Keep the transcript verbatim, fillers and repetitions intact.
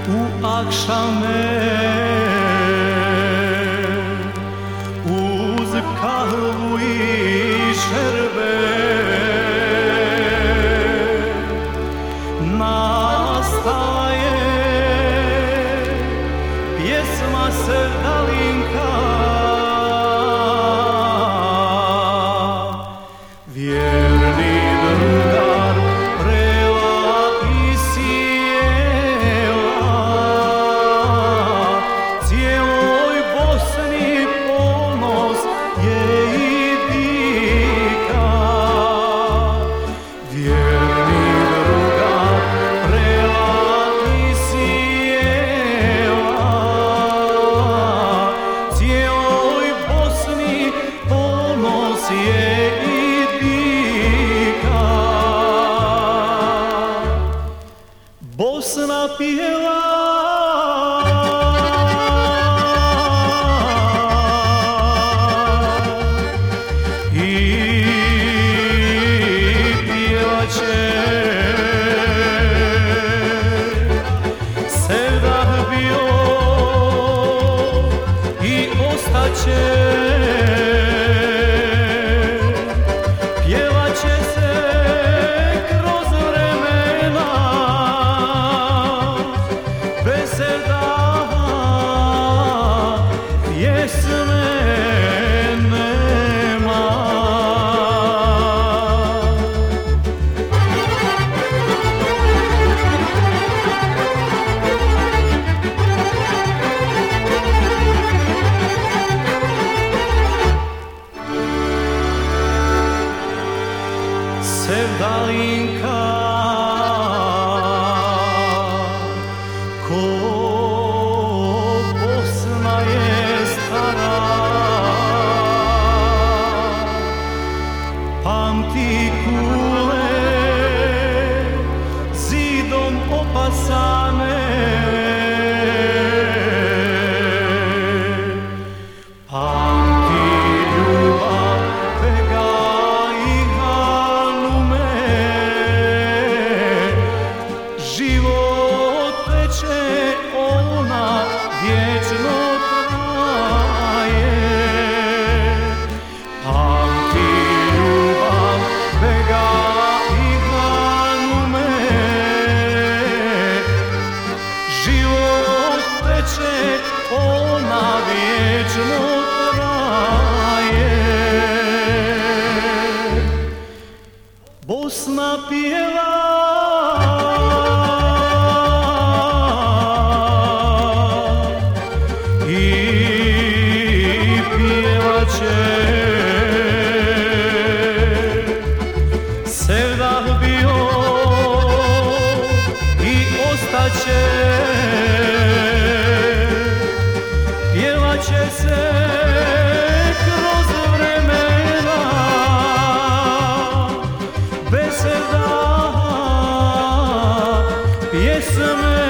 u akšame uz kahvu i šerbet nastala je pjesma Sevdalinka. Vjerni drugar prela i sjela, cijeloj Bosni ponos je i dika. Vjerni drugar prela i sjela, cijeloj Bosni ponos je i Bosna pjeva i pjevaće, Sevdah bio i ostaće. Pjevaće se kroz vremena, bez Sevdaha pjesme nema. Sevdalinka, ko Bosna je stara, pamti kule zidom opasane, pamti ljubav Pega i Hanume. Život teče, ona vječno traje. Pamti ljubav Pega i Hanume. Život teče, ona vječno traje. Bosna pjeva i pjevaće, Sevdah bio i ostaće. Pjevaće se kroz vremena, bez Sevdaha pjesme